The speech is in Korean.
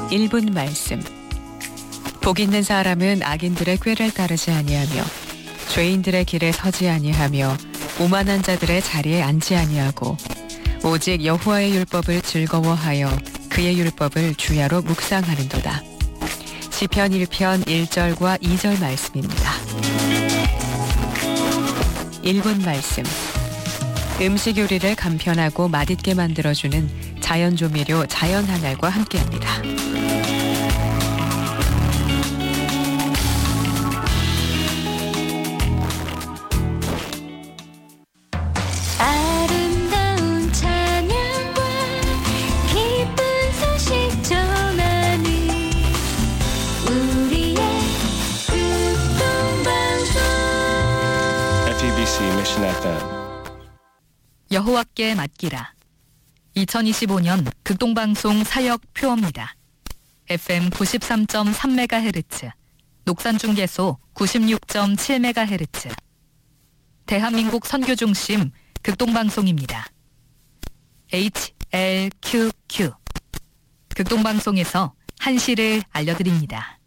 1분 말씀. 복 있는 사람은 악인들의 꾀를 따르지 아니하며 죄인들의 길에 서지 아니하며 오만한 자들의 자리에 앉지 아니하고 오직 여호와의 율법을 즐거워하여 그의 율법을 주야로 묵상하는도다. 시편 1편 1절과 2절 말씀입니다. 1분 말씀. 음식 요리를 간편하고 맛있게 만들어주는 자연조미료 자연하날과 함께합니다. 아름다운 찬양과 기쁜 소식 전하는 우리의 극동방송 FEBC Mission FM. 여호와께 맡기라. 2025년 극동방송 사역 표어입니다. FM 93.3MHz, 녹산중계소 96.7MHz, 대한민국 선교중심 극동방송입니다. HLQQ. 극동방송에서 한시를 알려드립니다.